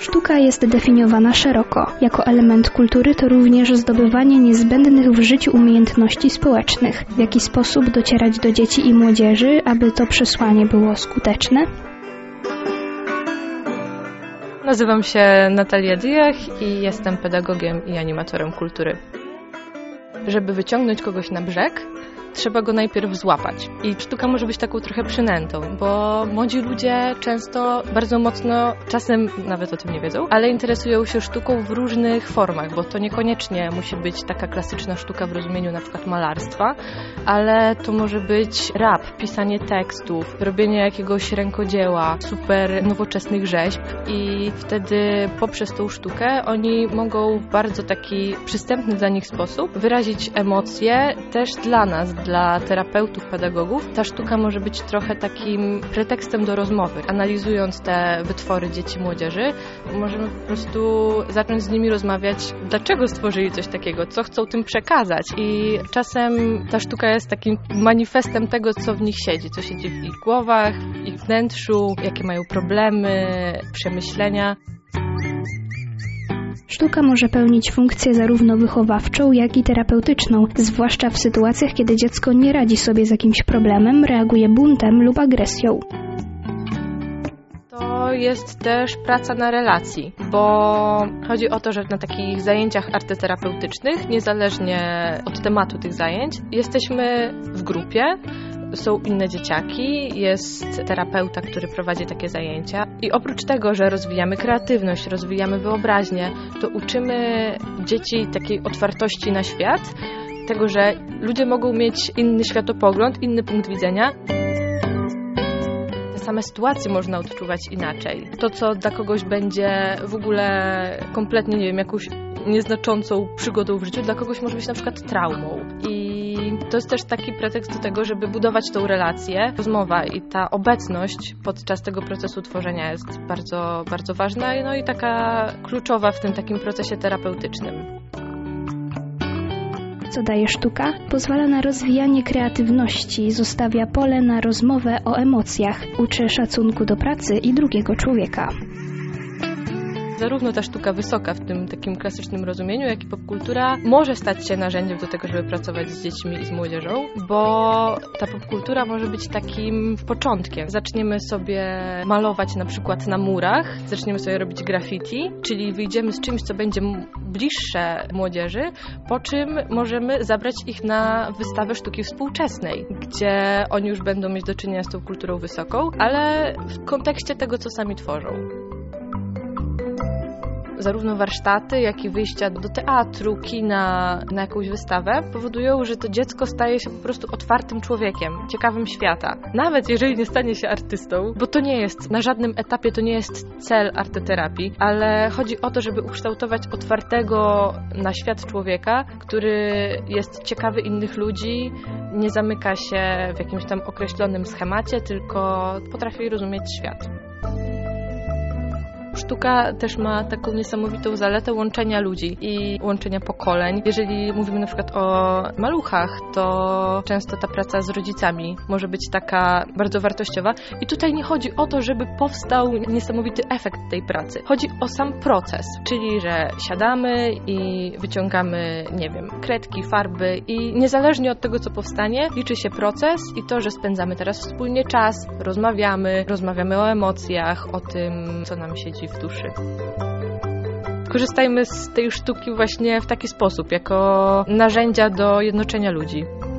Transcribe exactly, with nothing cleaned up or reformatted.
Sztuka jest definiowana szeroko. Jako element kultury to również zdobywanie niezbędnych w życiu umiejętności społecznych. W jaki sposób docierać do dzieci i młodzieży, aby to przesłanie było skuteczne? Nazywam się Natalia Diach i jestem pedagogiem i animatorem kultury. Żeby wyciągnąć kogoś na brzeg, trzeba go najpierw złapać. I sztuka może być taką trochę przynętą, bo młodzi ludzie często bardzo mocno, czasem nawet o tym nie wiedzą, ale interesują się sztuką w różnych formach, bo to niekoniecznie musi być taka klasyczna sztuka w rozumieniu na przykład malarstwa, ale to może być rap, pisanie tekstów, robienie jakiegoś rękodzieła, super nowoczesnych rzeźb i wtedy poprzez tą sztukę oni mogą w bardzo taki przystępny dla nich sposób wyrazić emocje też dla nas, dla terapeutów, pedagogów. Ta sztuka może być trochę takim pretekstem do rozmowy. Analizując te wytwory dzieci, młodzieży, możemy po prostu zacząć z nimi rozmawiać, dlaczego stworzyli coś takiego, co chcą tym przekazać. I czasem ta sztuka jest takim manifestem tego, co w nich siedzi, co siedzi w ich głowach, w ich wnętrzu, jakie mają problemy, przemyślenia. Sztuka może pełnić funkcję zarówno wychowawczą, jak i terapeutyczną, zwłaszcza w sytuacjach, kiedy dziecko nie radzi sobie z jakimś problemem, reaguje buntem lub agresją. To jest też praca na relacji, bo chodzi o to, że na takich zajęciach arteterapeutycznych, niezależnie od tematu tych zajęć, jesteśmy w grupie, są inne dzieciaki, jest terapeuta, który prowadzi takie zajęcia i oprócz tego, że rozwijamy kreatywność, rozwijamy wyobraźnię, to uczymy dzieci takiej otwartości na świat, tego, że ludzie mogą mieć inny światopogląd, inny punkt widzenia. Te same sytuacje można odczuwać inaczej. To, co dla kogoś będzie w ogóle kompletnie, nie wiem, jakąś nieznaczącą przygodą w życiu, dla kogoś może być na przykład traumą. I to jest też taki pretekst do tego, żeby budować tą relację. Rozmowa i ta obecność podczas tego procesu tworzenia jest bardzo, bardzo ważna, no i taka kluczowa w tym takim procesie terapeutycznym. Co daje sztuka? Pozwala na rozwijanie kreatywności, zostawia pole na rozmowę o emocjach, uczy szacunku do pracy i drugiego człowieka. Zarówno ta sztuka wysoka w tym takim klasycznym rozumieniu, jak i popkultura może stać się narzędziem do tego, żeby pracować z dziećmi i z młodzieżą, bo ta popkultura może być takim początkiem. Zaczniemy sobie malować na przykład na murach, zaczniemy sobie robić graffiti, czyli wyjdziemy z czymś, co będzie bliższe młodzieży, po czym możemy zabrać ich na wystawę sztuki współczesnej, gdzie oni już będą mieć do czynienia z tą kulturą wysoką, ale w kontekście tego, co sami tworzą. Zarówno warsztaty, jak i wyjścia do teatru, kina, na jakąś wystawę powodują, że to dziecko staje się po prostu otwartym człowiekiem, ciekawym świata. Nawet jeżeli nie stanie się artystą, bo to nie jest, na żadnym etapie to nie jest cel arteterapii, ale chodzi o to, żeby ukształtować otwartego na świat człowieka, który jest ciekawy innych ludzi, nie zamyka się w jakimś tam określonym schemacie, tylko potrafi rozumieć świat. Sztuka też ma taką niesamowitą zaletę łączenia ludzi i łączenia pokoleń. Jeżeli mówimy na przykład o maluchach, to często ta praca z rodzicami może być taka bardzo wartościowa. I tutaj nie chodzi o to, żeby powstał niesamowity efekt tej pracy. Chodzi o sam proces, czyli że siadamy i wyciągamy, nie wiem, kredki, farby i niezależnie od tego, co powstanie, liczy się proces i to, że spędzamy teraz wspólnie czas, rozmawiamy, rozmawiamy o emocjach, o tym, co nam siedzi w duszy. Korzystajmy z tej sztuki właśnie w taki sposób, jako narzędzia do jednoczenia ludzi.